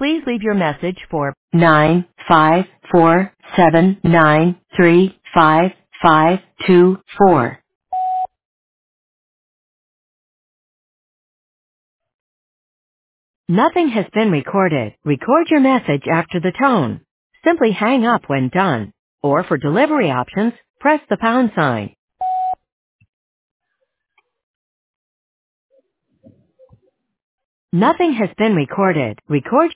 Please leave your message for 95479355524. Nothing has been recorded. Record your message after the tone. Simply hang up when done. Or for delivery options, press the pound sign. Nothing has been recorded. Record